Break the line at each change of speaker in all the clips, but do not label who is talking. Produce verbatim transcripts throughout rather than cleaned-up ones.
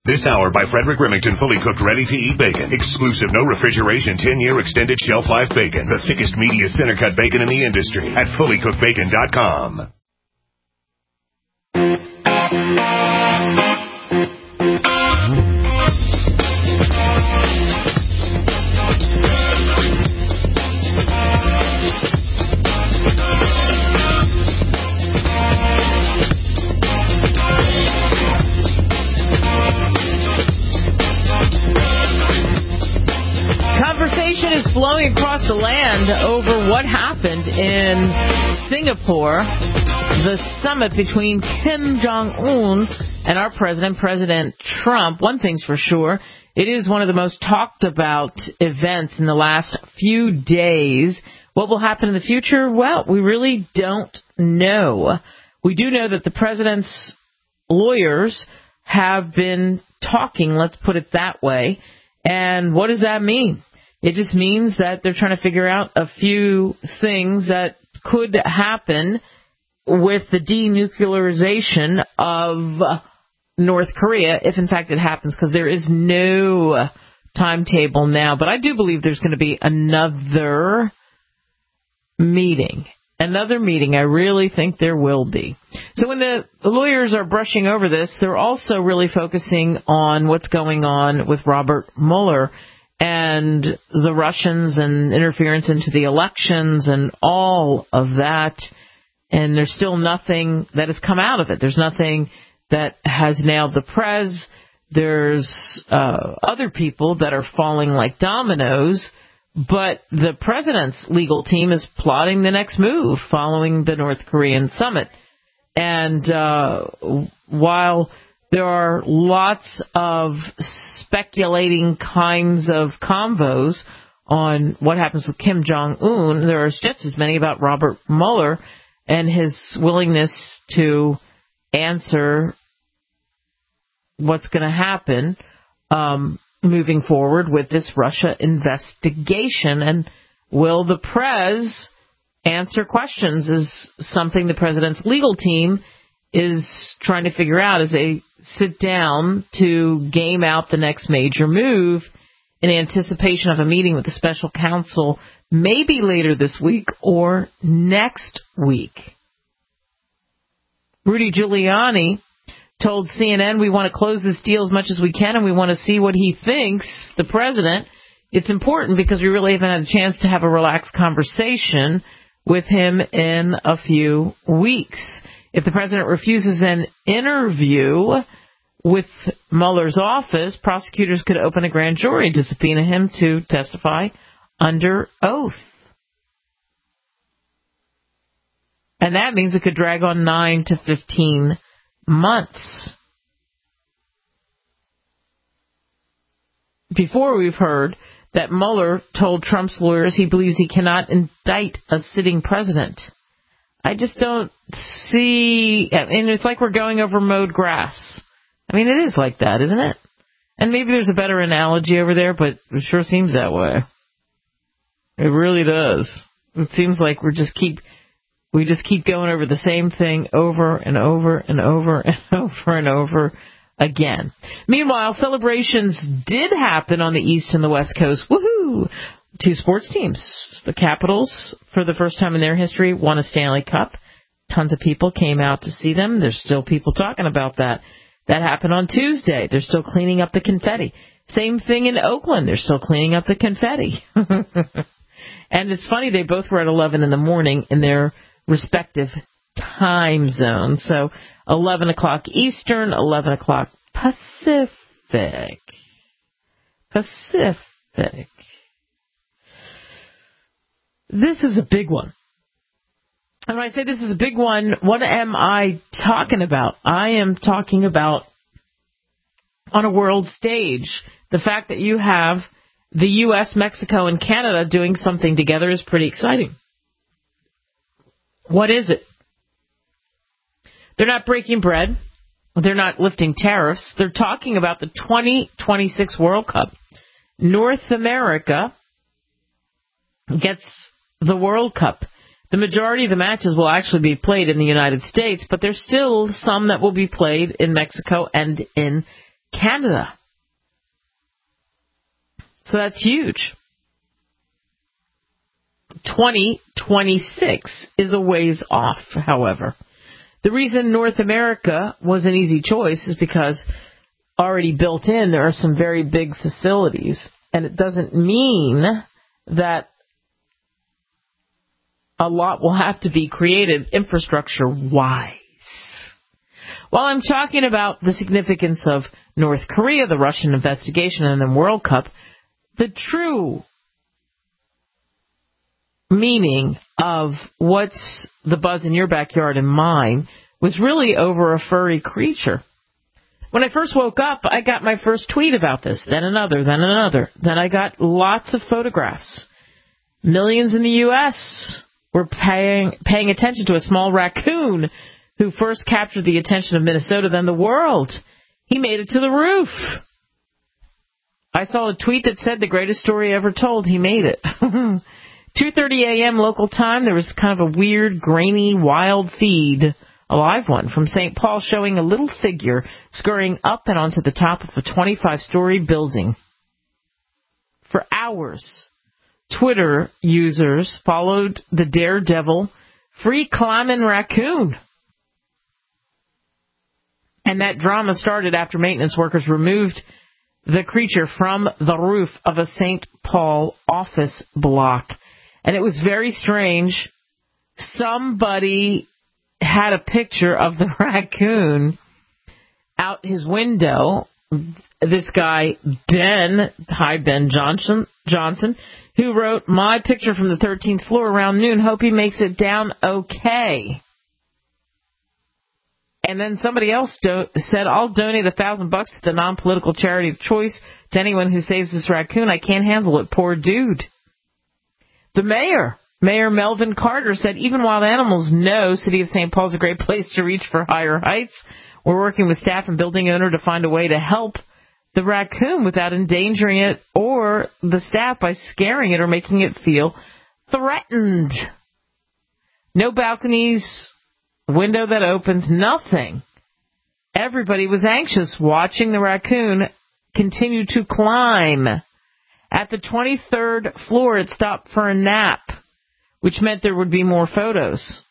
This hour by Frederick Remington, fully cooked, ready-to-eat bacon. Exclusive, no refrigeration, ten-year extended shelf life bacon. The thickest, meatiest, center-cut bacon in the industry at fully cooked bacon dot com.
Conversation is flowing across the land over what happened in Singapore, the summit between Kim Jong-un and our president, President Trump. One thing's for sure, it is one of the most talked about events in the last few days. What will happen in the future? Well, we really don't know. We do know that the president's lawyers have been talking, let's put it that way. And what does that mean? It just means that they're trying to figure out a few things that could happen with the denuclearization of North Korea, if in fact it happens, because there is no timetable now. But I do believe there's going to be another meeting. Another meeting. I really think there will be. So when the lawyers are brushing over this, they're also really focusing on what's going on with Robert Mueller and the Russians and interference into the elections and all of that. And there's still nothing that has come out of it. There's nothing that has nailed the prez. There's uh, other people that are falling like dominoes. But the president's legal team is plotting the next move following the North Korean summit. And uh, while there are lots of speculating kinds of convos on what happens with Kim Jong-un, there are just as many about Robert Mueller and his willingness to answer what's going to happen um, moving forward with this Russia investigation. And will the prez answer questions is something the president's legal team is trying to figure out as they sit down to game out the next major move in anticipation of a meeting with the special counsel maybe later this week or next week. Rudy Giuliani told C N N, we want to close this deal as much as we can and we want to see what he thinks, the president. It's important because we really haven't had a chance to have a relaxed conversation with him in a few weeks. If the president refuses an interview with Mueller's office, prosecutors could open a grand jury to subpoena him to testify under oath. And that means it could drag on nine to fifteen months. Before, we've heard that Mueller told Trump's lawyers he believes he cannot indict a sitting president. I just don't see, I mean, it's like we're going over mowed grass. I mean, it is like that, isn't it? And maybe there's a better analogy over there, but it sure seems that way. It really does. It seems like we're just keep, we just keep going over the same thing over and over and over and over and over again. Meanwhile, celebrations did happen on the East and the West Coast. Woohoo! Two sports teams. The Capitals, for the first time in their history, won a Stanley Cup. Tons of people came out to see them. There's still people talking about that. That happened on Tuesday. They're still cleaning up the confetti. Same thing in Oakland. They're still cleaning up the confetti. And it's funny, they both were at eleven in the morning in their respective time zones. So eleven o'clock Eastern, eleven o'clock Pacific. Pacific. This is a big one. And when I say this is a big one, what am I talking about? I am talking about on a world stage. The fact that you have the U S, Mexico, and Canada doing something together is pretty exciting. What is it? They're not breaking bread. They're not lifting tariffs. They're talking about the twenty twenty-six World Cup. North America gets the World Cup. The majority of the matches will actually be played in the United States, but there's still some that will be played in Mexico and in Canada. So that's huge. twenty twenty-six is a ways off, however. The reason North America was an easy choice is because already built in, there are some very big facilities, and it doesn't mean that a lot will have to be created infrastructure-wise. While I'm talking about the significance of North Korea, the Russian investigation, and the World Cup, the true meaning of what's the buzz in your backyard and mine was really over a furry creature. When I first woke up, I got my first tweet about this, then another, then another. Then I got lots of photographs. Millions in the U S were paying paying attention to a small raccoon who first captured the attention of Minnesota, then the world. He made it to the roof. I saw a tweet that said the greatest story ever told. He made it. two thirty a.m. local time, there was kind of a weird, grainy, wild feed, a live one, from Saint Paul showing a little figure scurrying up and onto the top of a twenty-five-story building. For hours, Twitter users followed the daredevil, free-climbing raccoon. And that drama started after maintenance workers removed the creature from the roof of a Saint Paul office block. And it was very strange. Somebody had a picture of the raccoon out his window. This guy, Ben, hi Ben Johnson, Johnson, who wrote, "My picture from the thirteenth floor around noon. Hope he makes it down okay." And then somebody else do- said, "I'll donate a thousand bucks to the non-political charity of choice to anyone who saves this raccoon. I can't handle it. Poor dude." The mayor, Mayor Melvin Carter, said, "Even wild animals know City of Saint Paul is a great place to reach for higher heights. We're working with staff and building owner to find a way to help the raccoon without endangering it or the staff by scaring it or making it feel threatened." No balconies, window that opens, nothing. Everybody was anxious watching the raccoon continue to climb. At the twenty-third floor, it stopped for a nap, which meant there would be more photos.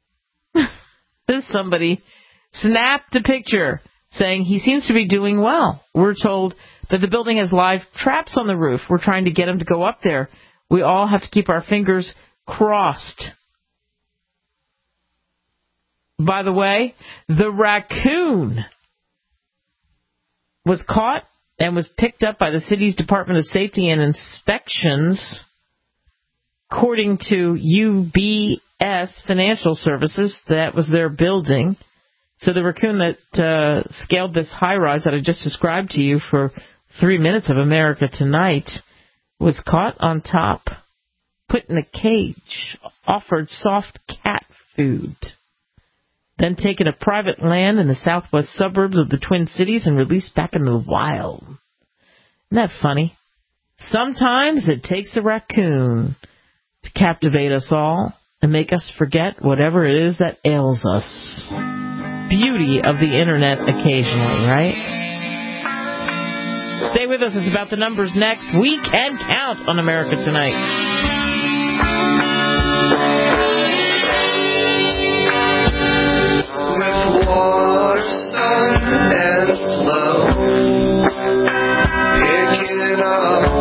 Somebody snapped a picture saying he seems to be doing well. We're told that the building has live traps on the roof. We're trying to get him to go up there. We all have to keep our fingers crossed. By the way, the raccoon was caught and was picked up by the city's Department of Safety and Inspections, according to U B S Financial Services. That was their building. So the raccoon that uh, scaled this high-rise that I just described to you for three minutes of America Tonight was caught on top, put in a cage, offered soft cat food, then taken to private land in the southwest suburbs of the Twin Cities and released back into the wild. Isn't that funny? Sometimes it takes a raccoon to captivate us all and make us forget whatever it is that ails us. Beauty of the internet occasionally, right? Stay with us. It's About the Numbers next. We Can Count on America Tonight.
With water, sun, and flow, picking up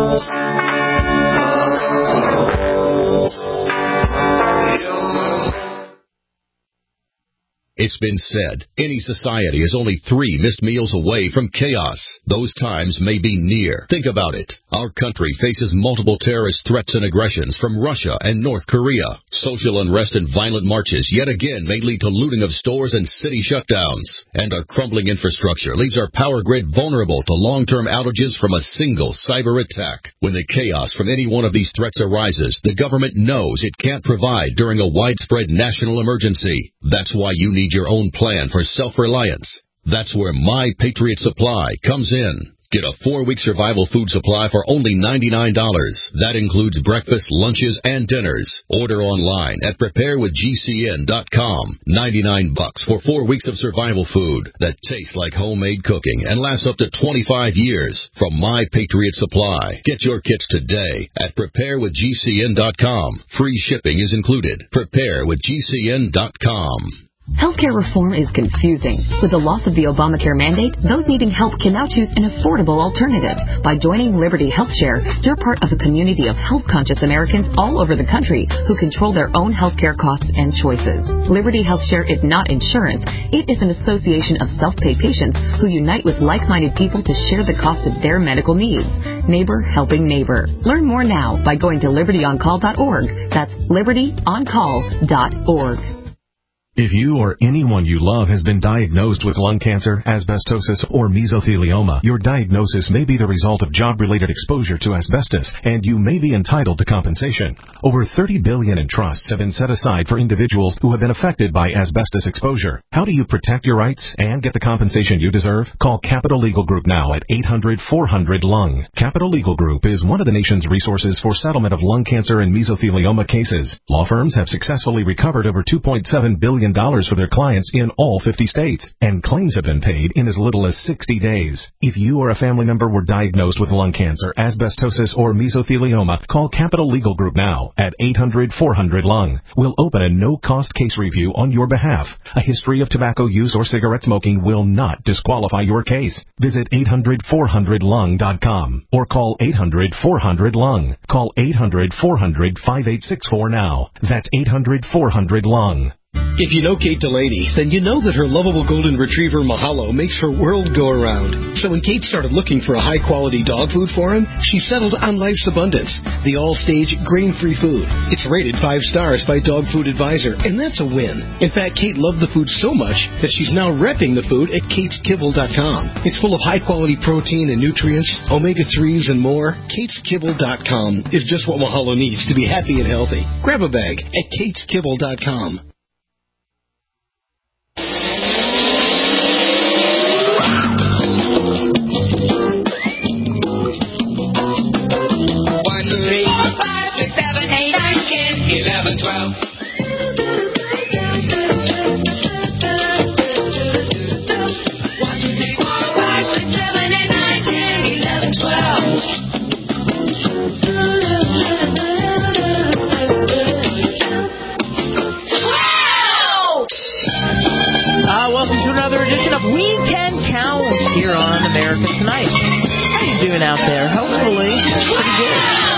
It's been said, any society is only three missed meals away from chaos. Those times may be near. Think about it. Our country faces multiple terrorist threats and aggressions from Russia and North Korea. Social unrest and violent marches yet again may lead to looting of stores and city shutdowns. And our crumbling infrastructure leaves our power grid vulnerable to long-term outages from a single cyber attack. When the chaos from any one of these threats arises, the government knows it can't provide during a widespread national emergency. That's why you need your own plan for self-reliance. That's where My Patriot Supply comes in. Get a four-week survival food supply for only ninety-nine dollars. That includes breakfast, lunches, and dinners. Order online at prepare with G C N dot com. ninety-nine bucks for four weeks of survival food that tastes like homemade cooking and lasts up to twenty-five years from My Patriot Supply. Get your kits today at prepare with G C N dot com. Free shipping is included. prepare with G C N dot com.
Healthcare reform is confusing. With the loss of the Obamacare mandate, those needing help can now choose an affordable alternative. By joining Liberty HealthShare, you're part of a community of health-conscious Americans all over the country who control their own healthcare costs and choices. Liberty HealthShare is not insurance. It is an association of self-pay patients who unite with like-minded people to share the cost of their medical needs. Neighbor helping neighbor. Learn more now by going to liberty on call dot org. That's liberty on call dot org.
If you or anyone you love has been diagnosed with lung cancer, asbestosis, or mesothelioma, your diagnosis may be the result of job-related exposure to asbestos, and you may be entitled to compensation. Over thirty billion dollars in trusts have been set aside for individuals who have been affected by asbestos exposure. How do you protect your rights and get the compensation you deserve? Call Capital Legal Group now at eight hundred four hundred lung. Capital Legal Group is one of the nation's resources for settlement of lung cancer and mesothelioma cases. Law firms have successfully recovered over two point seven billion dollars for their clients in all fifty states, and claims have been paid in as little as sixty days. If you or a family member were diagnosed with lung cancer, asbestosis, or mesothelioma, call Capital Legal Group now at eight hundred four hundred lung. We'll open a no-cost case review on your behalf. A history of tobacco use or cigarette smoking will not disqualify your case. Visit eight hundred four hundred lung dot com or call eight hundred four hundred lung. Call eight hundred four hundred five eight six four now. That's eight hundred four hundred lung.
If you know Kate Delaney, then you know that her lovable golden retriever Mahalo makes her world go around. So when Kate started looking for a high-quality dog food for him, she settled on Life's Abundance, the all-stage grain-free food. It's rated five stars by Dog Food Advisor, and that's a win. In fact, Kate loved the food so much that she's now repping the food at kates kibble dot com. It's full of high-quality protein and nutrients, omega threes, and more. kates kibble dot com is just what Mahalo needs to be happy and healthy. Grab a bag at kates kibble dot com.
eleven, twelve. one, two, three, four, five, six, seven, eight, nine, ten, eleven, twelve. twelve!
Uh, welcome to another edition of We Can Count here on America Tonight. How you doing out there? Hopefully, pretty good.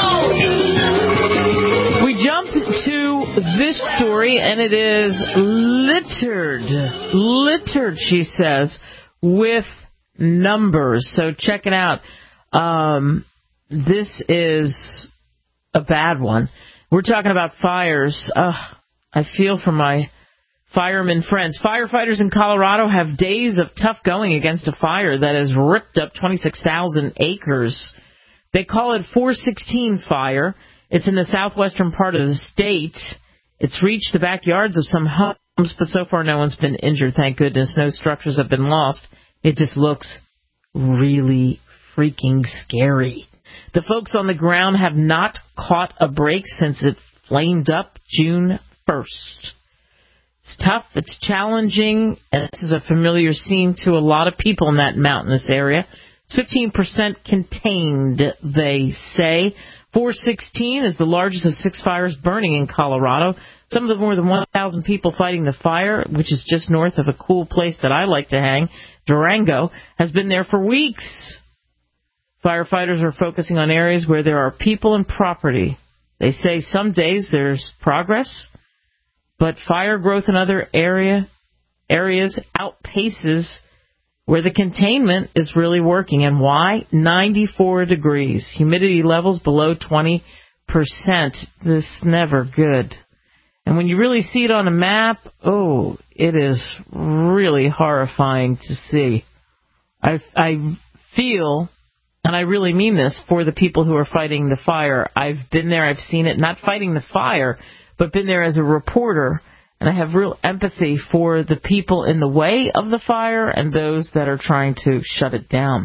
We jump to this story, and it is littered, littered, she says, with numbers. So check it out. Um, this is a bad one. We're talking about fires. Uh, I feel for my firemen friends. Firefighters in Colorado have days of tough going against a fire that has ripped up twenty-six thousand acres. They call it four sixteen fire. It's in the southwestern part of the state. It's reached the backyards of some homes, but so far no one's been injured, thank goodness. No structures have been lost. It just looks really freaking scary. The folks on the ground have not caught a break since it flamed up June first. It's tough, it's challenging, and this is a familiar scene to a lot of people in that mountainous area. It's fifteen percent contained, they say. four sixteen is the largest of six fires burning in Colorado. Some of the more than one thousand people fighting the fire, which is just north of a cool place that I like to hang, Durango, has been there for weeks. Firefighters are focusing on areas where there are people and property. They say some days there's progress, but fire growth in other area areas outpaces where the containment is really working. And why? ninety-four degrees. Humidity levels below twenty percent. This is never good. And when you really see it on a map, oh, it is really horrifying to see. I, I feel, and I really mean this, for the people who are fighting the fire. I've been there, I've seen it, not fighting the fire, but been there as a reporter. And I have real empathy for the people in the way of the fire and those that are trying to shut it down.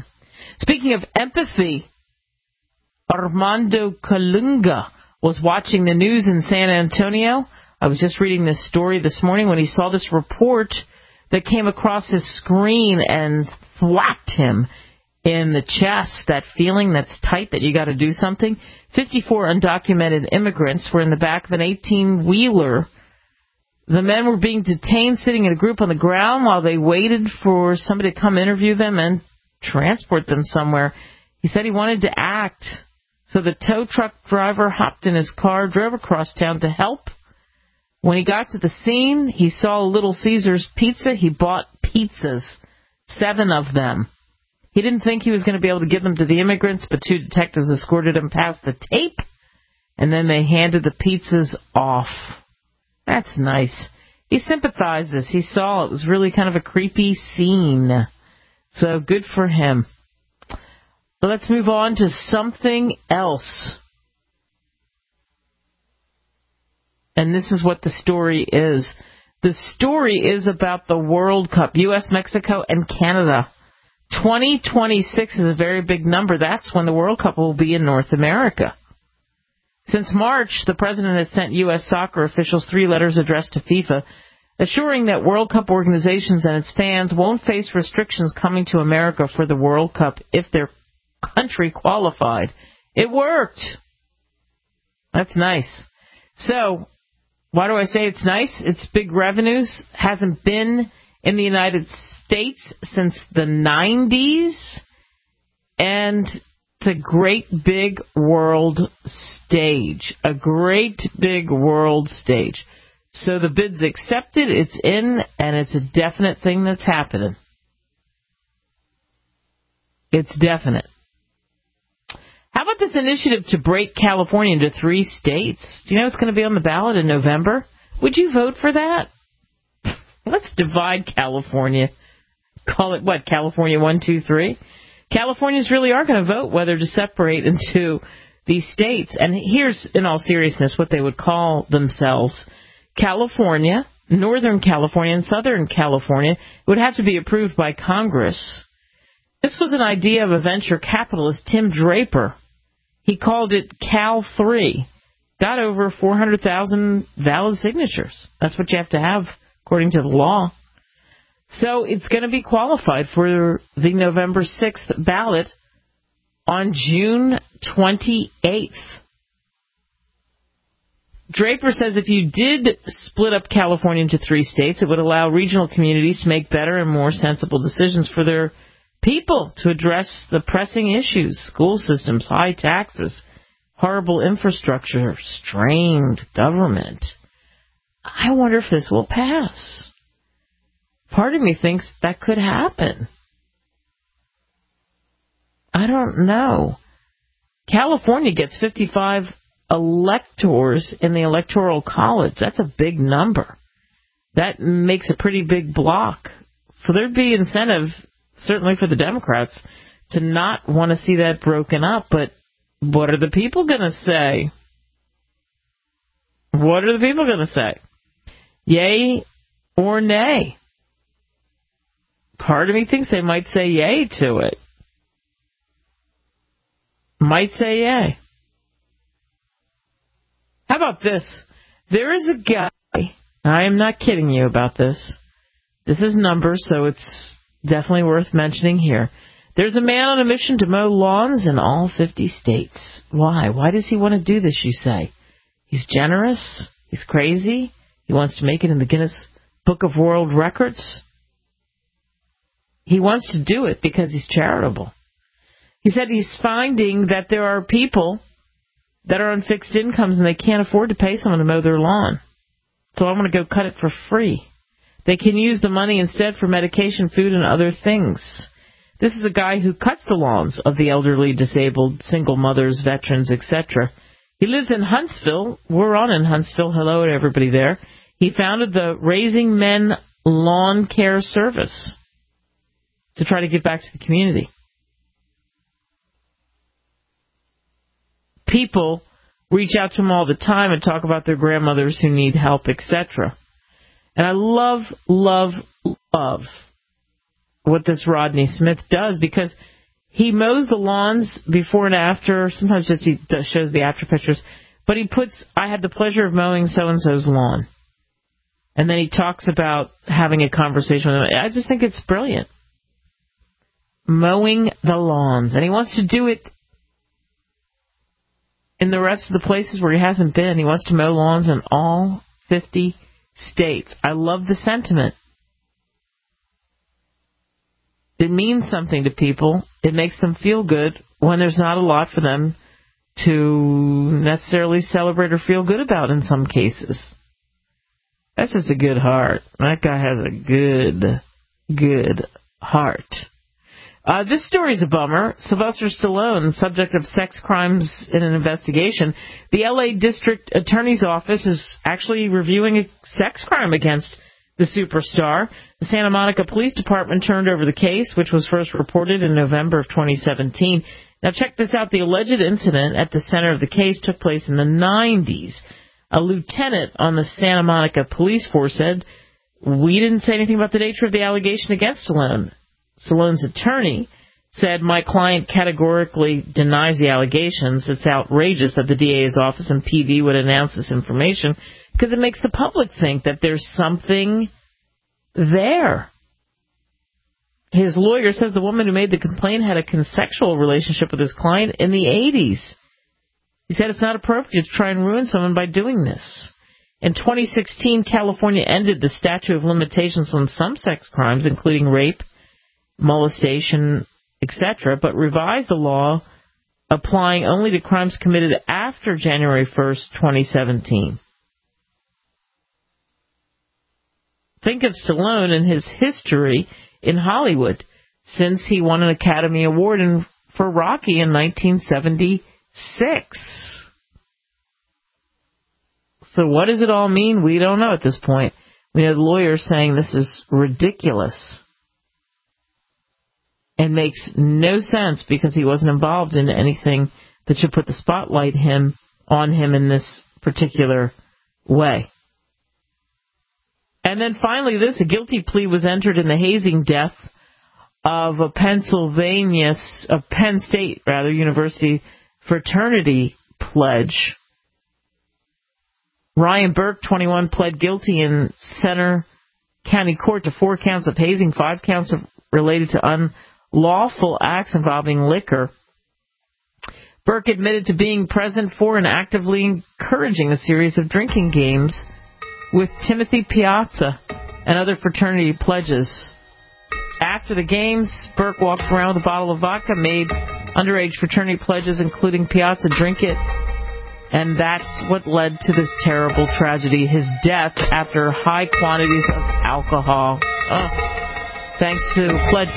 Speaking of empathy, Armando Colunga was watching the news in San Antonio. I was just reading this story this morning when he saw this report that came across his screen and thwacked him in the chest, that feeling that's tight that you got to do something. fifty-four undocumented immigrants were in the back of an eighteen-wheeler. The men were being detained sitting in a group on the ground while they waited for somebody to come interview them and transport them somewhere. He said he wanted to act, so the tow truck driver hopped in his car, drove across town to help. When he got to the scene, he saw Little Caesars Pizza. He bought pizzas, seven of them. He didn't think he was going to be able to give them to the immigrants, but two detectives escorted him past the tape, and then they handed the pizzas off. That's nice. He sympathizes. He saw it was really kind of a creepy scene. So good for him. But let's move on to something else. And this is what the story is. The story is about the World Cup, U S, Mexico, and Canada. twenty twenty-six is a very big number. That's when the World Cup will be in North America. Since March, the president has sent U S soccer officials three letters addressed to FIFA, assuring that World Cup organizations and its fans won't face restrictions coming to America for the World Cup if their country qualified. It worked. That's nice. So, why do I say it's nice? It's big revenues. Hasn't been in the United States since the nineties. And it's a great big world stage. A great big world stage. So the bid's accepted, it's in, and it's a definite thing that's happening. It's definite. How about this initiative to break California into three states? Do you know it's going to be on the ballot in November? Would you vote for that? Let's divide California. Call it, what, California one, two, three? Californians really are going to vote whether to separate into these states. And here's, in all seriousness, what they would call themselves. California, Northern California, and Southern California would have to be approved by Congress. This was an idea of a venture capitalist, Tim Draper. He called it Cal three. Got over four hundred thousand valid signatures. That's what you have to have, according to the law. So it's going to be qualified for the November sixth ballot on June twenty-eighth. Draper says if you did split up California into three states, it would allow regional communities to make better and more sensible decisions for their people to address the pressing issues, school systems, high taxes, horrible infrastructure, strained government. I wonder if this will pass. Part of me thinks that could happen. I don't know. California gets fifty-five electors in the Electoral College. That's a big number. That makes a pretty big block. So there'd be incentive, certainly for the Democrats, to not want to see that broken up. But what are the people going to say? What are the people going to say? Yay or nay? Part of me thinks they might say yay to it. Might say yay. How about this? There is a guy, I am not kidding you about this. This is numbers, so it's definitely worth mentioning here. There's a man on a mission to mow lawns in all fifty states. Why? Why does he want to do this, you say? He's generous? He's crazy? He wants to make it in the Guinness Book of World Records? He wants to do it because he's charitable. He said he's finding that there are people that are on fixed incomes and they can't afford to pay someone to mow their lawn. So I want to go cut it for free. They can use the money instead for medication, food, and other things. This is a guy who cuts the lawns of the elderly, disabled, single mothers, veterans, et cetera. He lives in Huntsville. We're on in Huntsville. Hello to everybody there. He founded the Raising Men Lawn Care Service to try to give back to the community. People reach out to him all the time and talk about their grandmothers who need help, et cetera. And I love, love, love what this Rodney Smith does because He mows the lawns before and after. Sometimes just he does, shows the after pictures. But he puts, I had the pleasure of mowing so-and-so's lawn. And then he talks about having a conversation with him. I just think it's brilliant. Mowing the lawns. And he wants to do it in the rest of the places where he hasn't been. He wants to mow lawns in all fifty states. I love the sentiment. It means something to people. It makes them feel good when there's not a lot for them to necessarily celebrate or feel good about in some cases. That's just a good heart. That guy has a good, good heart. Uh, this story's a bummer. Sylvester Stallone, subject of sex crimes in an investigation. The L A District Attorney's Office is actually reviewing a sex crime against the superstar. The Santa Monica Police Department turned over the case, which was first reported in November of twenty seventeen. Now check this out. The alleged incident at the center of the case took place in the nineties. A lieutenant on the Santa Monica Police Force said, "We didn't say anything about the nature of the allegation against Stallone." Stallone's attorney said, "My client categorically denies the allegations. It's outrageous that the D A's office and P D would announce this information because it makes the public think that there's something there." His lawyer says the woman who made the complaint had a consensual relationship with his client in the eighties. He said it's not appropriate to try and ruin someone by doing this. In twenty sixteen, California ended the statute of limitations on some sex crimes, including rape, molestation, et cetera, but revised the law applying only to crimes committed after January first, twenty seventeen. Think of Stallone and his history in Hollywood since he won an Academy Award in, for Rocky in nineteen seventy-six. So what does it all mean? We don't know at this point. We have lawyers saying this is ridiculous and makes no sense because he wasn't involved in anything that should put the spotlight him on him in this particular way. And then finally this, a guilty plea was entered in the hazing death of a Pennsylvania, a Penn State, rather, University fraternity pledge. Ryan Burke, twenty-one, pled guilty in Center County Court to four counts of hazing, five counts of related to unlawful acts involving liquor. Burke admitted to being present for and actively encouraging a series of drinking games with Timothy Piazza and other fraternity pledges. After the games, Burke walked around with a bottle of vodka, made underage fraternity pledges, including Piazza drink it, and that's what led to this terrible tragedy, his death after high quantities of alcohol. Oh, thanks to pledge.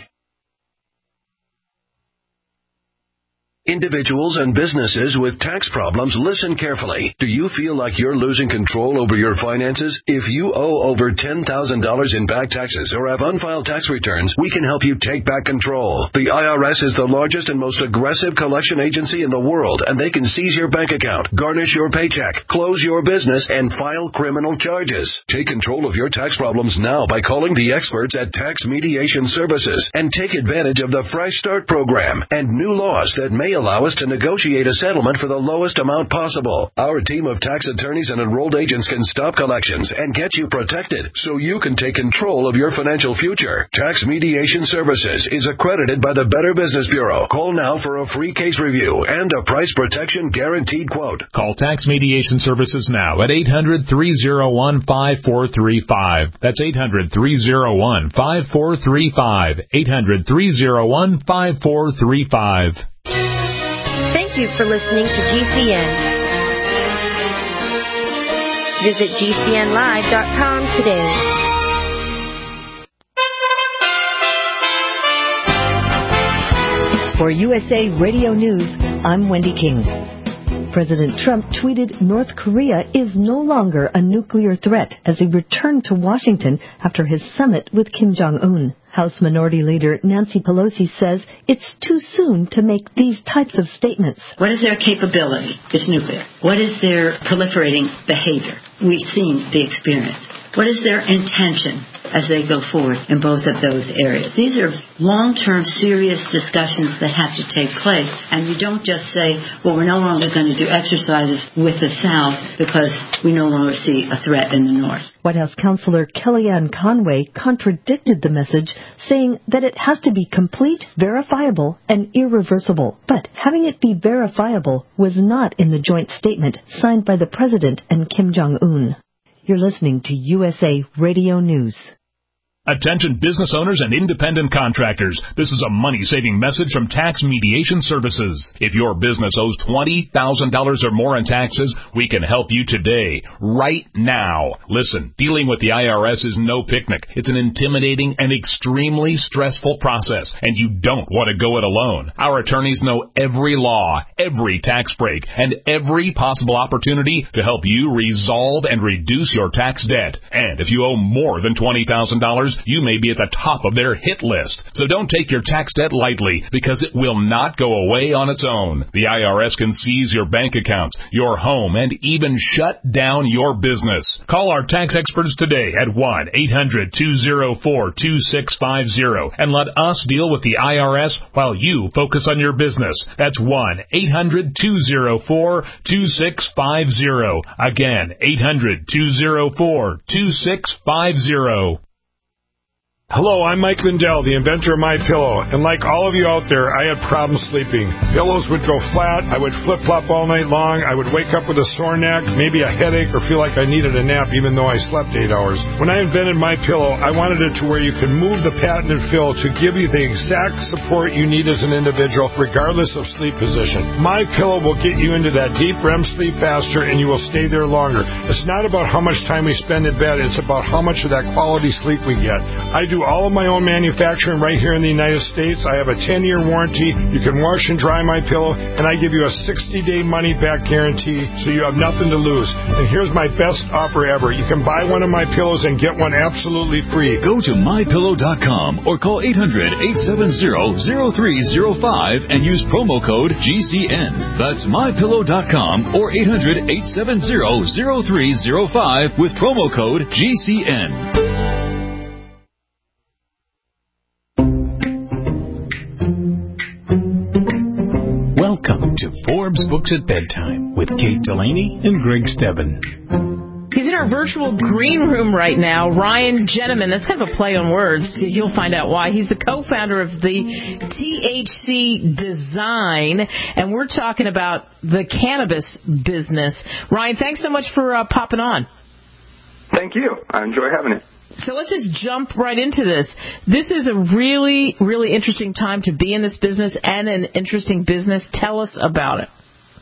Individuals and businesses with tax problems, listen carefully. Do you feel like you're losing control over your finances? If you owe over ten thousand dollars in back taxes or have unfiled tax returns, we can help you take back control. The I R S is the largest and most aggressive collection agency in the world, and they can seize your bank account, garnish your paycheck, close your business, and file criminal charges. Take control of your tax problems now by calling the experts at Tax Mediation Services and take advantage of the Fresh Start program and new laws that may allow us to negotiate a settlement for the lowest amount possible. Our team of tax attorneys and enrolled agents can stop collections and get you protected so you can take control of your financial future. Tax Mediation Services is accredited by the Better Business Bureau. Call now for a free case review and a price protection guaranteed quote.
Call Tax Mediation Services now at eight hundred, three oh one, five four three five. That's eight hundred, three oh one, five four three five. eight hundred, three oh one, five four three five.
Thank you for listening to G C N. Visit G C N live dot com today.
For U S A Radio News, I'm Wendy King. President Trump tweeted North Korea is no longer a nuclear threat as he returned to Washington after his summit with Kim Jong-un. House Minority Leader Nancy Pelosi says it's too soon to make these types of statements.
What is their capability? It's nuclear. What is their proliferating behavior? We've seen the experience. What is their intention as they go forward in both of those areas? These are long-term, serious discussions that have to take place, and you don't just say, well, we're no longer going to do exercises with the South because we no longer see a threat in the North.
White House Counselor Kellyanne Conway contradicted the message, saying that it has to be complete, verifiable, and irreversible. But having it be verifiable was not in the joint statement signed by the President and Kim Jong-un. You're listening to U S A Radio News.
Attention business owners and independent contractors. This is a money-saving message from Tax Mediation Services. If your business owes twenty thousand dollars or more in taxes, we can help you today, right now. Listen, dealing with the I R S is no picnic. It's an intimidating and extremely stressful process, and you don't want to go it alone. Our attorneys know every law, every tax break, and every possible opportunity to help you resolve and reduce your tax debt. And if you owe more than twenty thousand dollars, you may be at the top of their hit list. So don't take your tax debt lightly, because it will not go away on its own. The I R S can seize your bank accounts, your home, and even shut down your business. Call our tax experts today at one eight hundred two oh four two six five oh and let us deal with the I R S while you focus on your business. That's one eight hundred two oh four two six five oh. Again, eight hundred two oh four two six five oh.
Hello, I'm Mike Lindell, the inventor of MyPillow, and like all of you out there, I had problems sleeping. Pillows would go flat, I would flip-flop all night long, I would wake up with a sore neck, maybe a headache, or feel like I needed a nap even though I slept eight hours. When I invented MyPillow, I wanted it to where you can move the patented fill to give you the exact support you need as an individual, regardless of sleep position. MyPillow will get you into that deep R E M sleep faster, and you will stay there longer. It's not about how much time we spend in bed, it's about how much of that quality sleep we get. I do all of my own manufacturing right here in the United States. I have a ten-year warranty. You can wash and dry my pillow, and I give you a sixty-day money-back guarantee, so you have nothing to lose. And here's my best offer ever. You can buy one of my pillows and get one absolutely free.
Go to my pillow dot com or call eight hundred eight seven zero zero three zero five and use promo code G C N. That's my pillow dot com or eight hundred eight seven zero zero three zero five with promo code G C N.
Welcome to Forbes Books at Bedtime with Kate Delaney and Greg Stebbin.
He's in our virtual green room right now, Ryan Gentleman. That's kind of a play on words. You'll find out why. He's the co-founder of the T H C Design, and we're talking about the cannabis business. Ryan, thanks so much for uh, popping on.
Thank you. I enjoy having it.
So let's just jump right into this. This is a really, really interesting time to be in this business and an interesting business. Tell us about it.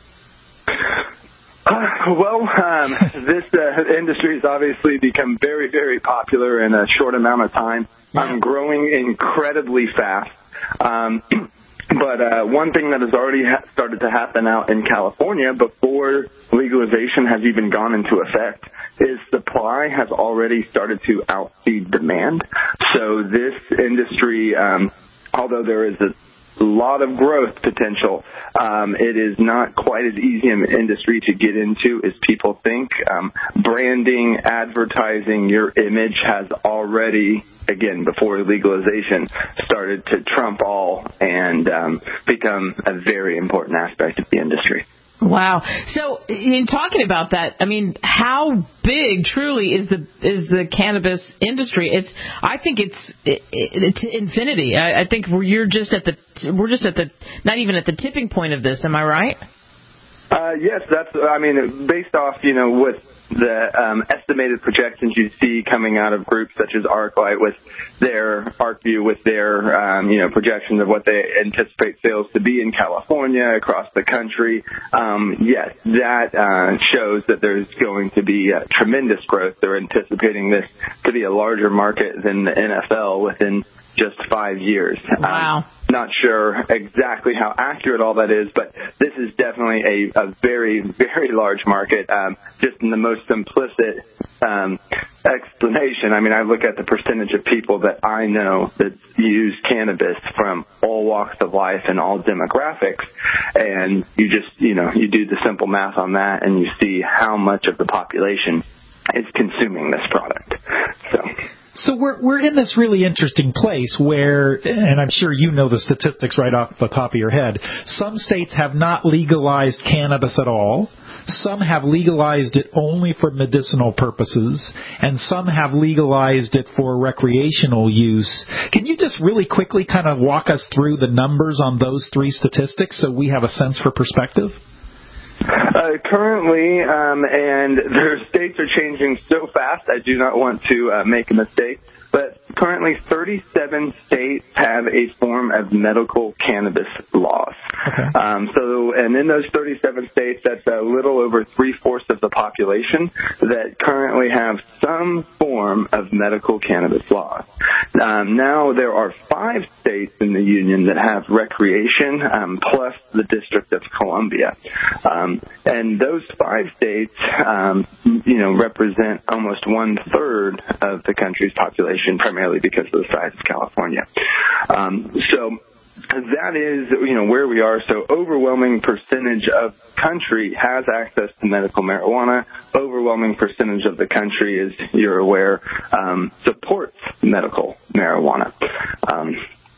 Uh, well, um, this uh, industry has obviously become very, very popular in a short amount of time. Yeah. I'm growing incredibly fast. Um, but uh, one thing that has already ha- started to happen out in California before legalization has even gone into effect is supply has already started to outseed demand. So this industry, um, although there is a lot of growth potential, um, it is not quite as easy an industry to get into as people think. Um, branding, advertising, your image has already, again, before legalization, started to trump all and um, become a very important aspect of the industry.
Wow. So in talking about that, I mean, how big truly is the is the cannabis industry? It's I think it's it, it's infinity. I, I think we're you're just at the we're just at the not even at the tipping point of this. Am I right?
Uh, yes, that's, I mean, based off, you know, with the um, estimated projections you see coming out of groups such as ArcLight with their ArcView, with their, um, you know, projections of what they anticipate sales to be in California, across the country. Um, yes, that uh, shows that there's going to be uh, tremendous growth. They're anticipating this to be a larger market than the N F L within just five years.
Wow.
Um, not sure exactly how accurate all that is, but this is definitely a, a very, very large market. Um, just in the most simplistic um, explanation, I mean, I look at the percentage of people that I know that use cannabis from all walks of life and all demographics, and you just, you know, you do the simple math on that, and you see how much of the population is consuming this product. So.
So we're we're in this really interesting place where, and I'm sure you know the statistics right off the top of your head, some states have not legalized cannabis at all. Some have legalized it only for medicinal purposes, and some have legalized it for recreational use. Can you just really quickly kind of walk us through the numbers on those three statistics so we have a sense for perspective?
Uh, currently, um, and their states are changing so fast, I do not want to uh, make a mistake, but currently thirty-seven states have a form of medical cannabis laws. Okay. Um, so, and in those thirty-seven states, that's a little over three-fourths of the population that currently have some form of medical cannabis laws. Um, now, there are five states in the union that have recreation, um, plus the District of Columbia. Um, and those five states, um, you know, represent almost one-third of the country's population, primarily because of the size of California. Um, so that is, you know, where we are. So overwhelming percentage of the country has access to medical marijuana. Overwhelming percentage of the country, as you're aware, um, supports medical marijuana. Um,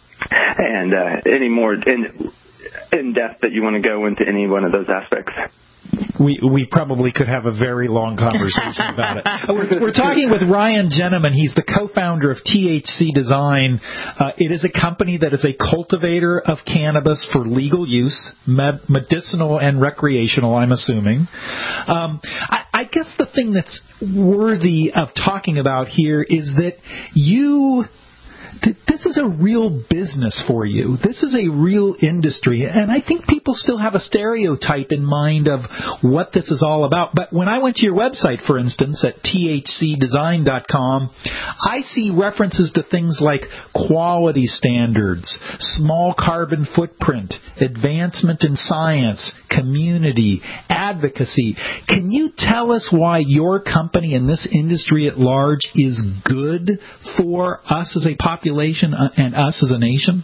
and uh, any more in, in depth that you want to go into any one of those aspects?
We we probably could have a very long conversation about it. We're, we're talking with Ryan Jenneman. He's the co-founder of T H C Design. Uh, it is a company that is a cultivator of cannabis for legal use, med- medicinal and recreational, I'm assuming. Um, I, I guess the thing that's worthy of talking about here is that you... This is a real business for you. This is a real industry. And I think people still have a stereotype in mind of what this is all about. But when I went to your website, for instance, at T H C design dot com, I see references to things like quality standards, small carbon footprint, advancement in science, community, advocacy. Can you tell us why your company and this industry at large is good for us as a population and us as a nation?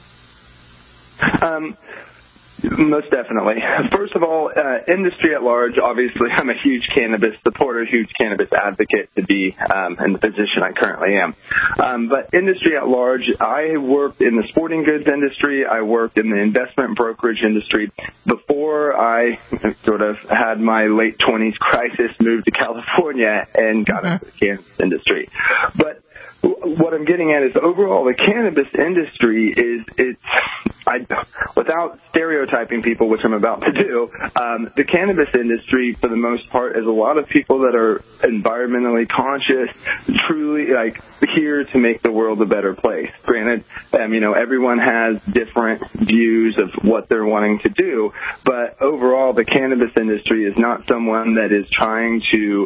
Um, most definitely. First of all, uh, industry at large, obviously I'm a huge cannabis supporter, huge cannabis advocate to be um, in the position I currently am. Um, but industry at large, I worked in the sporting goods industry. I worked in the investment brokerage industry before I sort of had my late twenties crisis, moved to California, and got into the cannabis industry. But what I'm getting at is overall the cannabis industry is, it's, I, without stereotyping people, which I'm about to do, um, the cannabis industry for the most part is a lot of people that are environmentally conscious, truly like here to make the world a better place. Granted, um, you know, everyone has different views of what they're wanting to do, but overall the cannabis industry is not someone that is trying to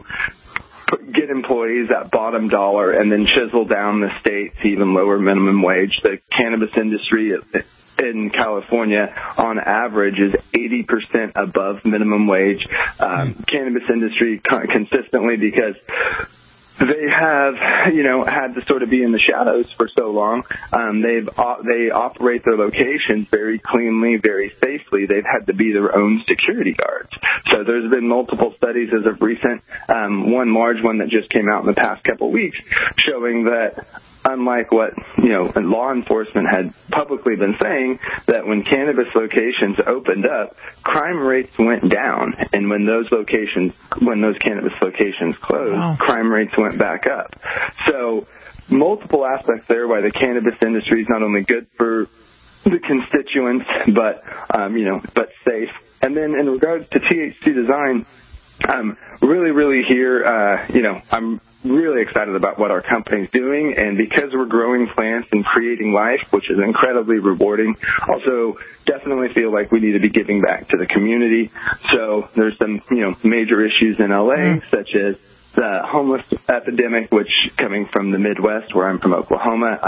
get employees at bottom dollar and then chisel down the state to even lower minimum wage. The cannabis industry in California, on average, is eighty percent above minimum wage. Um, cannabis industry consistently, because they have, you know, had to sort of be in the shadows for so long. Um, they've uh, they operate their locations very cleanly, very safely. They've had to be their own security guards. So there's been multiple studies as of recent, um, one large one that just came out in the past couple of weeks, showing that unlike what, you know, law enforcement had publicly been saying, that when cannabis locations opened up, crime rates went down. And when those locations, when those cannabis locations closed, wow. crime rates went back up. So multiple aspects there why the cannabis industry is not only good for the constituents, but, um, you know, but safe. And then in regards to T H C Design, um, really, really here, uh, you know, I'm really excited about what our company's doing, and because we're growing plants and creating life, which is incredibly rewarding, also definitely feel like we need to be giving back to the community. So there's some, you know, major issues in L A, mm. such as the homeless epidemic, which coming from the Midwest, where I'm from Oklahoma, I've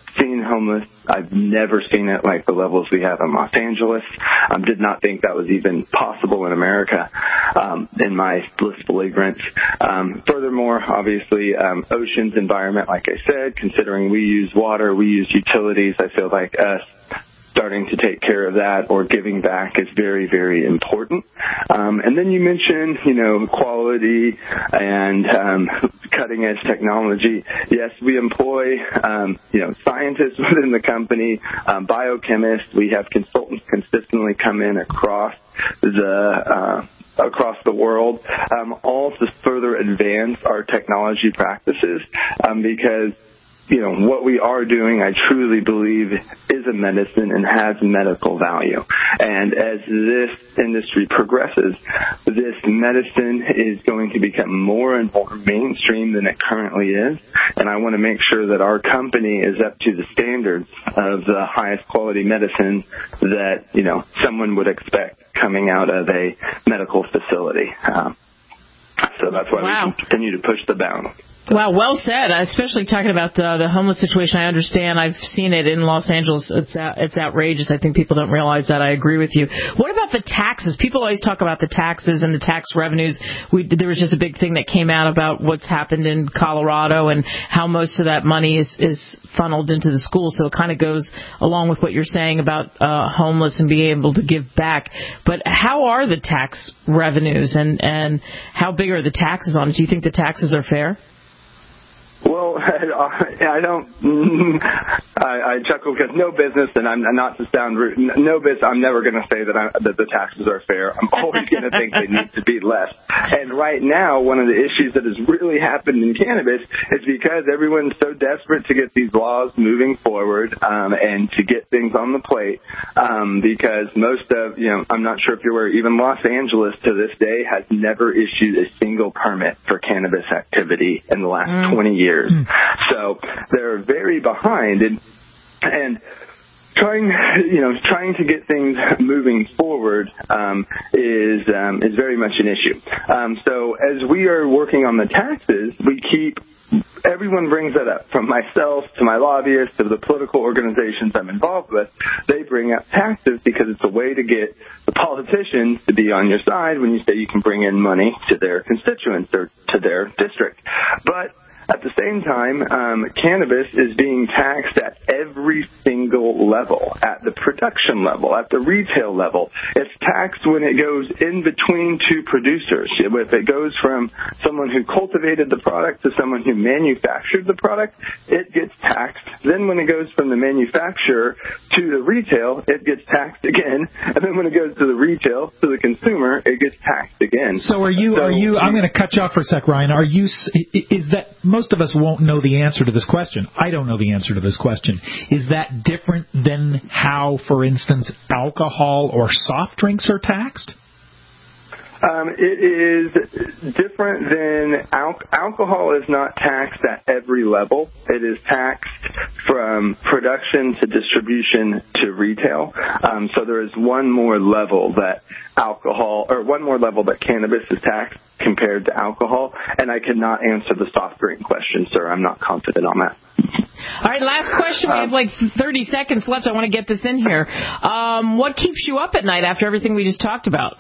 seen homeless. I've never seen it like the levels we have in Los Angeles. Um, did not think that was even possible in America, um, in my blissful ignorance. Um, furthermore, obviously, um, oceans environment, like I said, considering we use water, we use utilities, I feel like us starting to take care of that or giving back is very, very important. Um, and then you mentioned, you know, quality and um, cutting edge technology. Yes, we employ, um, you know, scientists within the company, um, biochemists. We have consultants consistently come in across the uh, across the world, um, all to further advance our technology practices, um, because you know, what we are doing, I truly believe, is a medicine and has medical value. And as this industry progresses, this medicine is going to become more and more mainstream than it currently is. And I want to make sure that our company is up to the standards of the highest quality medicine that, you know, someone would expect coming out of a medical facility. Um, so that's why wow. we continue to push the bounds.
Wow, well said. Especially talking about uh, the homeless situation. I understand. I've seen it in Los Angeles. It's uh, it's outrageous. I think people don't realize that. I agree with you. What about the taxes? People always talk about the taxes and the tax revenues. We, there was just a big thing that came out about what's happened in Colorado and how most of that money is, is funneled into the schools. So it kind of goes along with what you're saying about uh, homeless and being able to give back. But how are the tax revenues and, and how big are the taxes on it? Do you think the taxes are fair?
Well, I don't. I, I chuckle because no business, and I'm not to sound rude. No business. I'm never going to say that, I, that the taxes are fair. I'm always going to think they need to be less. And right now, one of the issues that has really happened in cannabis is because everyone's so desperate to get these laws moving forward um, and to get things on the plate. Um, because most of, you know, I'm not sure if you're aware, even Los Angeles to this day has never issued a single permit for cannabis activity in the last mm. twenty years. So they're very behind, and and trying, you know, trying to get things moving forward um, is um, is very much an issue. Um, so as we are working on the taxes, we keep. Everyone brings that up, from myself to my lobbyists to the political organizations I'm involved with. They bring up taxes because it's a way to get the politicians to be on your side when you say you can bring in money to their constituents or to their district. But at the same time, um, cannabis is being taxed at every single level, at the production level, at the retail level. It's taxed when it goes in between two producers. If it goes from someone who cultivated the product to someone who manufactured the product, it gets taxed. Then when it goes from the manufacturer to the retail, it gets taxed again. And then when it goes to the retail, to the consumer, it gets taxed again.
So are you,
so,
are you, I'm going to cut you off for a sec, Ryan. Are you, is that, most of us won't know the answer to this question. I don't know the answer to this question. Is that different than how, for instance, alcohol or soft drinks are taxed?
Um, it is different than al- alcohol is not taxed at every level. It is taxed from production to distribution to retail. Um, so there is one more level that alcohol, or one more level that cannabis is taxed compared to alcohol. And I cannot answer the soft drink question, sir. I'm not confident on that.
All right, last question. We have like thirty seconds left. I want to get this in here. Um, what keeps you up at night after everything we just talked about?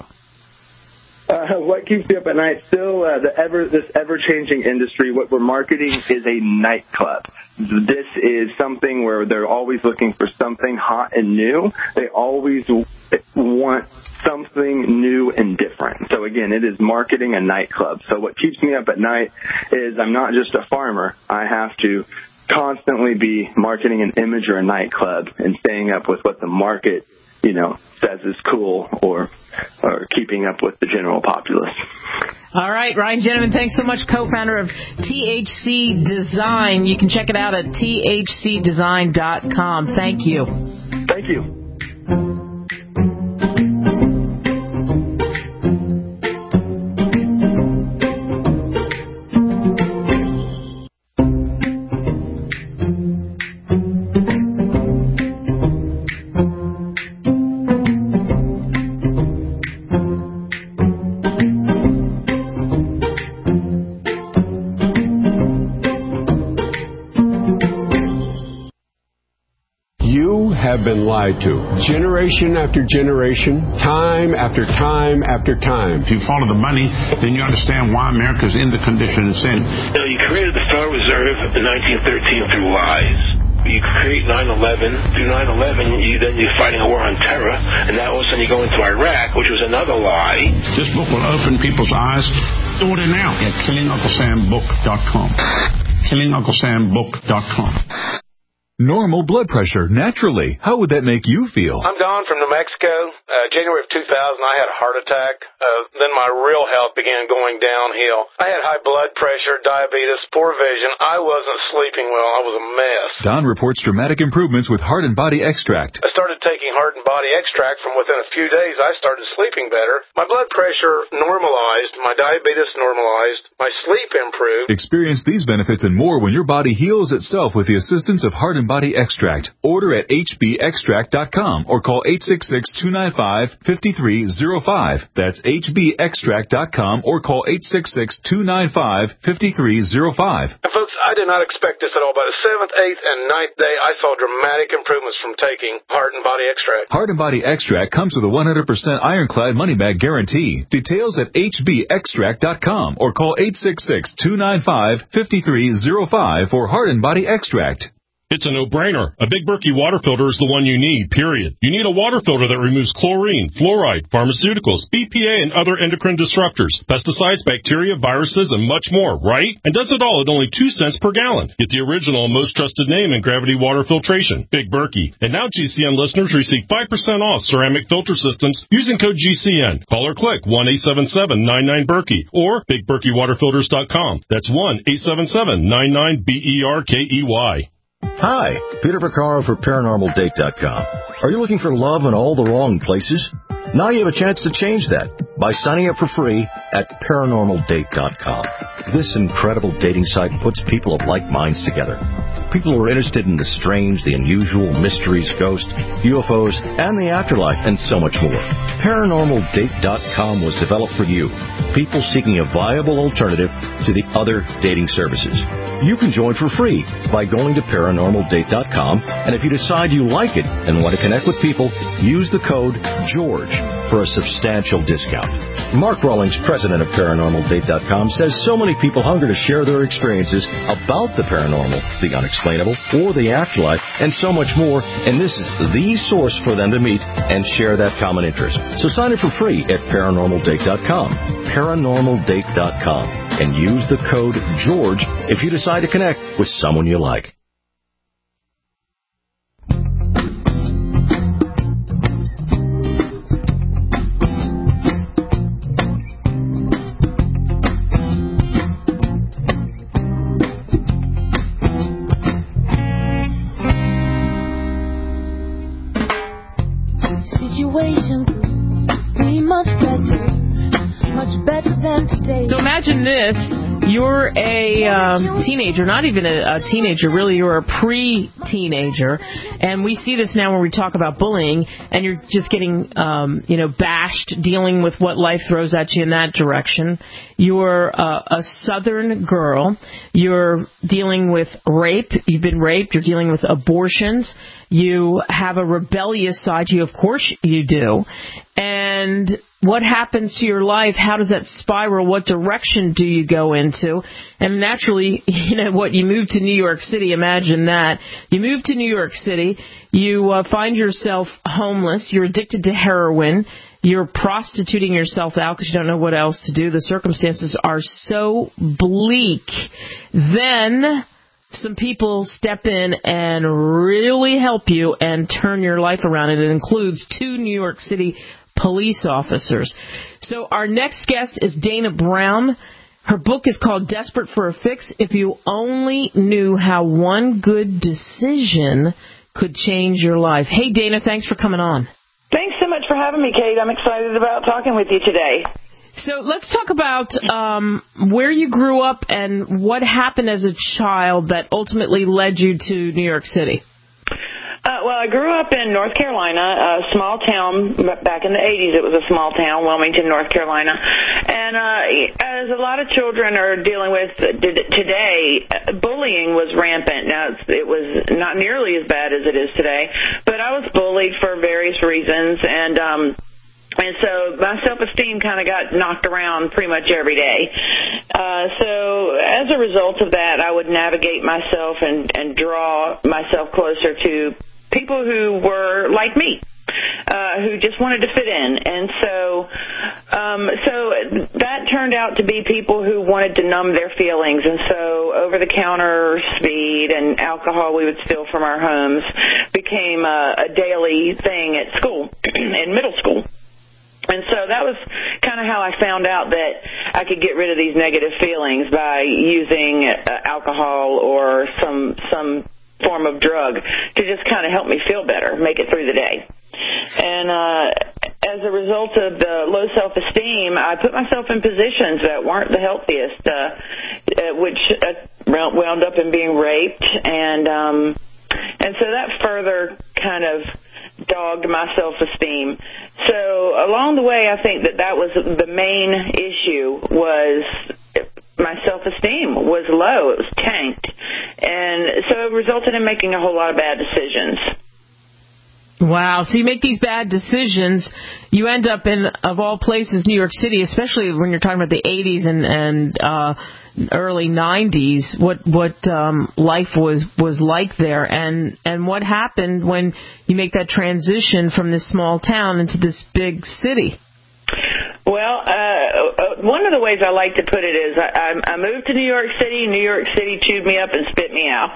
Uh, what keeps me up at night? Still, uh, the ever this ever-changing industry. What we're marketing is a nightclub. This is something where they're always looking for something hot and new. They always want something new and different. So again, it is marketing a nightclub. So what keeps me up at night is I'm not just a farmer. I have to constantly be marketing an image or a nightclub and staying up with what the market, you know, says is cool, or or keeping up with the general populace.
All right, Ryan Jenneman, thanks so much, co-founder of T H C Design. You can check it out at T H C design dot com. Thank you.
Thank you.
have been lied to. Generation after generation, time after time after time.
If you follow the money, then you understand why America's in the condition it's in.
You know, you created the Federal Reserve in nineteen thirteen through lies. You create nine eleven. Through nine eleven, you, then you're fighting a war on terror, and now all of a sudden you go into Iraq, which was another lie.
This book will open people's eyes. Order now at killing uncle sam book dot com. killing uncle sam book dot com.
Normal blood pressure, naturally. How would that make you feel?
I'm Don from New Mexico. Uh, January of two thousand, I had a heart attack. Uh, then my real health began going downhill. I had high blood pressure, diabetes, poor vision. I wasn't sleeping well. I was a mess.
Don reports dramatic improvements with Heart and Body Extract.
I started taking Heart and Body Extract. From within a few days, I started sleeping better. My blood pressure normalized. My diabetes normalized. My sleep improved.
Experience these benefits and more when your body heals itself with the assistance of Heart and Body Extract. Order at h b extract dot com or call eight six six, two nine five, five three zero five. That's h b extract dot com or call eight six six, two nine five, five three zero five.
And folks, I did not expect this at all. By the seventh, eighth, and ninth day, I saw dramatic improvements from taking Heart and Body Extract.
Heart and Body Extract comes with a one hundred percent ironclad money-back guarantee. Details at h b extract dot com or call eight six six, two nine five, five three zero five for Heart and Body Extract.
It's a no-brainer. A Big Berkey water filter is the one you need, period. You need a water filter that removes chlorine, fluoride, pharmaceuticals, B P A, and other endocrine disruptors, pesticides, bacteria, viruses, and much more, right? And does it all at only two cents per gallon. Get the original and most trusted name in gravity water filtration, Big Berkey. And now G C N listeners receive five percent off ceramic filter systems using code G C N. Call or click one eight seven seven, nine nine, Berkey or big berkey water filters dot com. That's one eight seven seven, nine nine, B E R K E Y.
Hi, Peter Vaccaro for paranormal date dot com. Are you looking for love in all the wrong places? Now you have a chance to change that by signing up for free at paranormal date dot com. This incredible dating site puts people of like minds together. People who are interested in the strange, the unusual, mysteries, ghosts, U F Os, and the afterlife, and so much more. paranormal date dot com was developed for you, people seeking a viable alternative to the other dating services. You can join for free by going to paranormal date dot com, and if you decide you like it and want to connect with people, use the code GEORGE for a substantial discount. Mark Rawlings, president of paranormal date dot com, says so many people hunger to share their experiences about the paranormal, the unexplainable, or the afterlife, and so much more, and this is the source for them to meet and share that common interest. So sign up for free at paranormal date dot com, paranormal date dot com, and use the code GEORGE if you decide to connect with someone you like.
So imagine this. You're a um, teenager, not even a, a teenager, really, you're a pre-teenager. And we see this now when we talk about bullying, and you're just getting, um, you know, bashed, dealing with what life throws at you in that direction. You're uh, a southern girl. You're dealing with rape. You've been raped. You're dealing with abortions. You have a rebellious side to you. Of course you do. And what happens to your life? How does that spiral? What direction do you go into? And naturally, you know what, you move to New York City. Imagine that. You move to New York City. You uh, find yourself homeless. You're addicted to heroin. You're prostituting yourself out because you don't know what else to do. The circumstances are so bleak. Then some people step in and really help you and turn your life around. And it includes two New York City police officers. So our next guest is Dana Brown. Her book is called Desperate for a Fix. If you only knew how one good decision could change your life. Hey, Dana, thanks for coming on.
Thanks so much for having me, Kate. I'm excited about talking with you today.
So let's talk about um, where you grew up and what happened as a child that ultimately led you to New York City.
Uh, Uh, well, I grew up in North Carolina, a small town. Back in the eighties, it was a small town, Wilmington, North Carolina. And uh, as a lot of children are dealing with today, bullying was rampant. Now, it was not nearly as bad as it is today, but I was bullied for various reasons, and um, and so my self-esteem kind of got knocked around pretty much every day. Uh, so as a result of that, I would navigate myself and, and draw myself closer to people who were like me, uh, who just wanted to fit in. And so um, so that turned out to be people who wanted to numb their feelings. And so over-the-counter speed and alcohol we would steal from our homes became a, a daily thing at school, in middle school. And so that was kind of how I found out that I could get rid of these negative feelings by using uh, alcohol or some some form of drug to just kind of help me feel better, make it through the day. And uh, as a result of the low self-esteem, I put myself in positions that weren't the healthiest, uh, which uh, wound up in being raped. And, um, and so that further kind of dogged my self-esteem. So along the way, I think that that was the main issue, was my self-esteem was low. It was tanked. And so it resulted in making a whole lot of bad decisions.
Wow. So you make these bad decisions. You end up in, of all places, New York City, especially when you're talking about the eighties and, and uh, early nineties, what what um, life was, was like there, and, and what happened when you make that transition from this small town into this big city.
Well, uh, one of the ways I like to put it is I, I moved to New York City. New York City chewed me up and spit me out.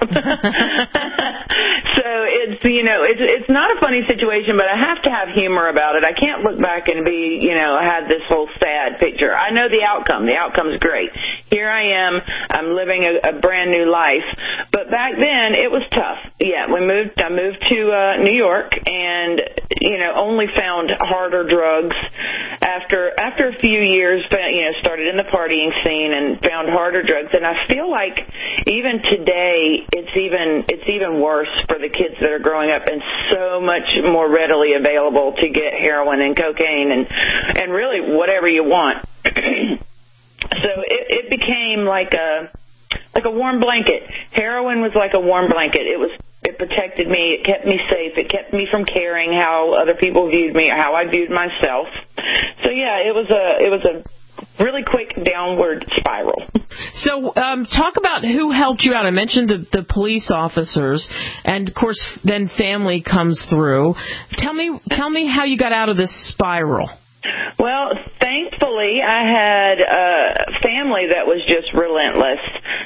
So it's, you know, it's it's not a funny situation, but I have to have humor about it. I can't look back and be, you know, have this whole sad picture. I know the outcome. The outcome's great. Here I am. I'm living a, a brand new life. But back then, it was tough. Yeah, we moved. I moved to uh, New York and, you know, only found harder drugs after after a few years. You know, started in the partying scene and found harder drugs. And I feel like even today, it's even it's even worse for the kids that are growing up, and so much more readily available to get heroin and cocaine and and really whatever you want. So it, it became like a like a warm blanket. Heroin was like a warm blanket. It was it protected me. It kept me safe. It kept me from caring how other people viewed me or how I viewed myself. So yeah, it was a it was a really quick downward spiral.
So um, talk about who helped you out. I mentioned the, the police officers, and of course then family comes through. Tell me, tell me how you got out of this spiral.
Well, thankfully, I had a family that was just relentless.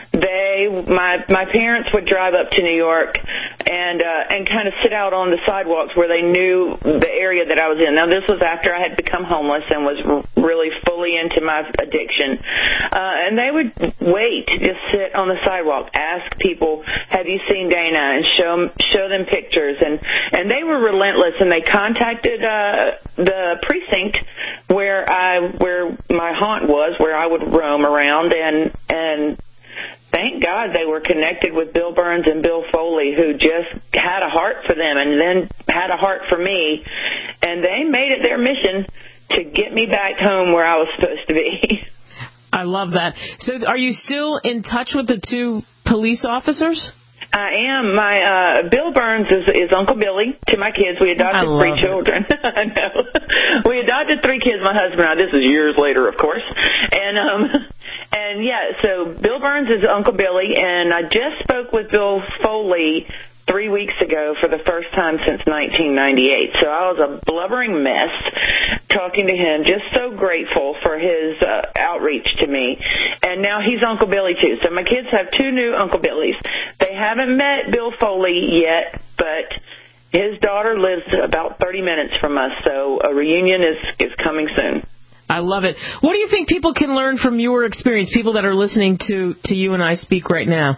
They, my my parents would drive up to New York and uh, and kind of sit out on the sidewalks where they knew the area that I was in. Now, this was after I had become homeless and was really fully into my addiction. Uh, and they would wait, just sit on the sidewalk, ask people, "Have you seen Dana?" and show show them pictures. And and they were relentless, and they contacted uh, the precinct where I where my haunt was, where I would roam around, and and thank God they were connected with Bill Burns and Bill Foley, who just had a heart for them and then had a heart for me, and they made it their mission to get me back home where I was supposed to be.
I love that. So are you still in touch with the two police officers?
I am. My uh, Bill Burns is, is Uncle Billy to my kids. We adopted three it. children. I know. We adopted three kids. My husband and I. This is years later, of course. And um, and yeah. So Bill Burns is Uncle Billy, and I just spoke with Bill Foley three weeks ago for the first time since nineteen ninety-eight. So I was a blubbering mess talking to him, just so grateful for his uh, outreach to me. And now he's Uncle Billy, too. So my kids have two new Uncle Billies. They haven't met Bill Foley yet, but his daughter lives about thirty minutes from us, so a reunion is, is coming soon.
I love it. What do you think people can learn from your experience, people that are listening to, to you and I speak right now?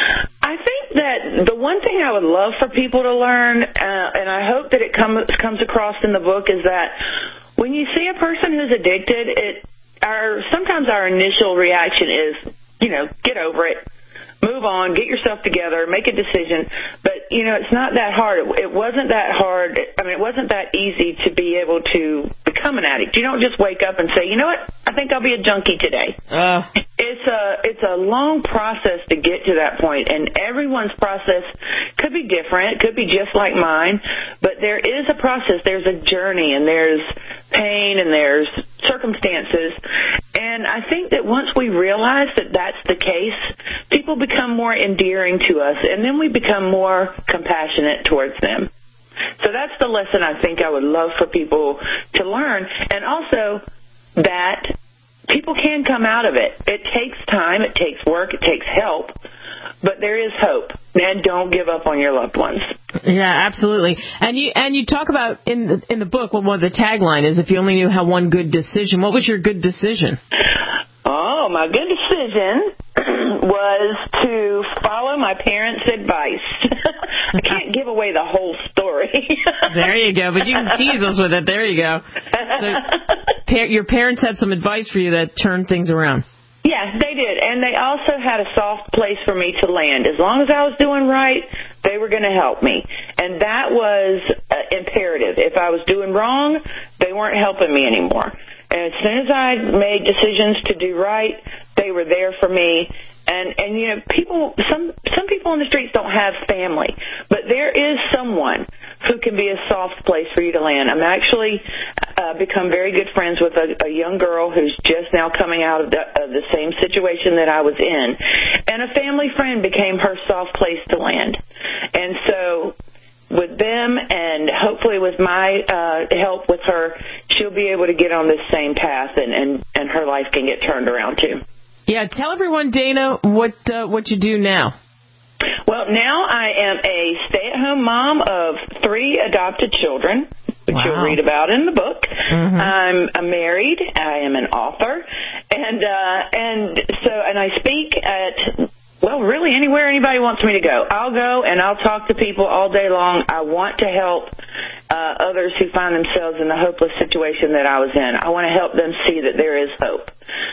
I think that the one thing I would love for people to learn, uh, and I hope that it comes comes across in the book, is that when you see a person who's addicted, it our sometimes our initial reaction is, you know, get over it, move on, get yourself together, make a decision. But you know, it's not that hard. It, it wasn't that hard. I mean, it wasn't that easy to be able to become an addict. You don't just wake up and say, you know what, I think I'll be a junkie today.
Uh.
It's a it's a long process to get to that point, and everyone's process could be different. It could be just like mine, but there is a process. There's a journey, and there's pain, and there's circumstances. And I think that once we realize that that's the case, people become more endearing to us, and then we become more compassionate towards them. So that's the lesson I think I would love for people to learn. And also that people can come out of it. It takes time, it takes work, it takes help, but there is hope. And don't give up on your loved ones.
Yeah, absolutely. And you and you talk about in the, in the book, well, one of the tagline is, if you only knew how one good decision. What was your good decision?
Oh, my good decision was to follow my parents' advice. I can't give away the whole story.
There you go, but you can tease us with it. There you go. So pa- your parents had some advice for you that turned things around.
Yeah, they did. And they also had a soft place for me to land. As long as I was doing right, they were going to help me. And that was uh, imperative. If I was doing wrong, they weren't helping me anymore. And as soon as I made decisions to do right, they were there for me. And, and you know, people, some some people on the streets don't have family, but there is someone who can be a soft place for you to land. I'm actually uh, become very good friends with a, a young girl who's just now coming out of the, of the same situation that I was in. And a family friend became her soft place to land. And so with them, and hopefully with my uh, help with her, she'll be able to get on this same path, and, and, and her life can get turned around too.
Yeah, tell everyone, Dana, what uh, what you do now.
Well, now I am a stay-at-home mom of three adopted children, which
Wow.
you'll read about in the book.
Mm-hmm.
I'm, I'm married. I am an author, and uh, and so and I speak at. Well, really anywhere anybody wants me to go. I'll go and I'll talk to people all day long. I want to help uh, others who find themselves in the hopeless situation that I was in. I want to help them see that there is hope.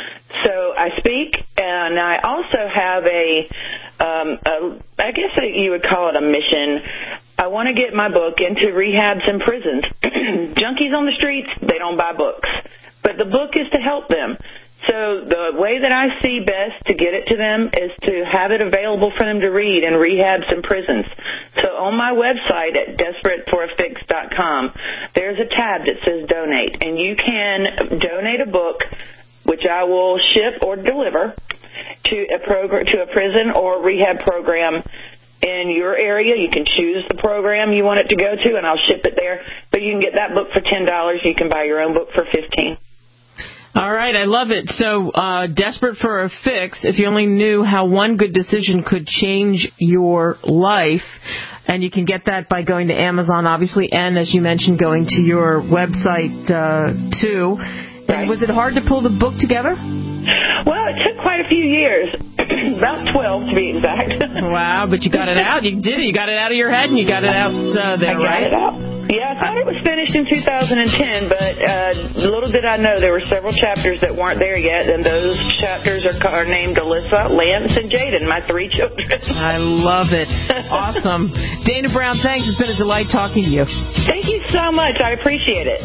So I speak, and I also have a, um, a I guess you would call it a mission. I want to get my book into rehabs and prisons. Junkies on the streets, they don't buy books. But the book is to help them. So the way that I see best to get it to them is to have it available for them to read in rehabs and prisons. So on my website at desperate for a fix dot com, there's a tab that says donate, and you can donate a book, which I will ship or deliver to a program, to a prison or rehab program in your area. You can choose the program you want it to go to, and I'll ship it there. But you can get that book for ten dollars. You can buy your own book for fifteen dollars.
All right, I love it. So, uh, Desperate for a Fix, if you only knew how one good decision could change your life. And you can get that by going to Amazon, obviously, and, as you mentioned, going to your website, uh, too. And was it hard to pull the book together?
Well, it took quite a few years, about twelve to be exact.
Wow, but you got it out. You did it. You got it out of your head, and you got it out uh, there,
I got
right?
it out. Yeah, I thought it was finished in two thousand ten, but uh, little did I know there were several chapters that weren't there yet, and those chapters are, are named Alyssa, Lance, and Jaden, my three children.
I love it. Awesome. Dana Brown, thanks. It's been a delight talking to you.
Thank you so much. I appreciate it.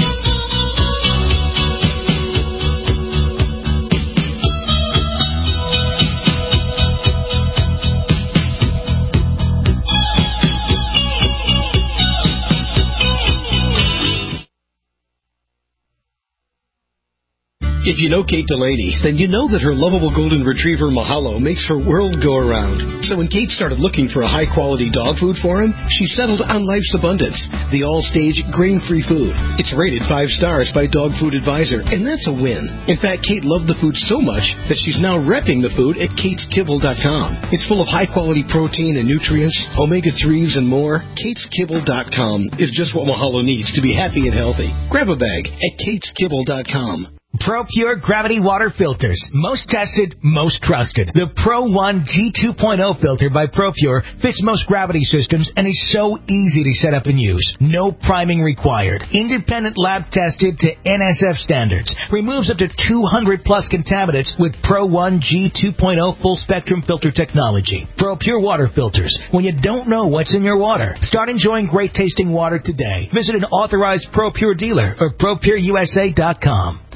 If you know Kate Delaney, then you know that her lovable golden retriever Mahalo makes her world go around. So when Kate started looking for a high-quality dog food for him, she settled on Life's Abundance, the all-stage grain-free food. It's rated five stars by Dog Food Advisor, and that's a win. In fact, Kate loved the food so much that she's now repping the food at kates kibble dot com. It's full of high-quality protein and nutrients, omega threes, and more. kates kibble dot com is just what Mahalo needs to be happy and healthy. Grab a bag at kates kibble dot com.
ProPure Gravity Water Filters. Most tested, most trusted. The Pro one G two point oh filter by ProPure fits most gravity systems and is so easy to set up and use. No priming required. Independent lab tested to N S F standards. Removes up to two hundred plus contaminants with Pro one G two point oh full spectrum filter technology. ProPure Water Filters. When you don't know what's in your water, start enjoying great tasting water today. Visit an authorized ProPure dealer or Pro Pure U S A dot com.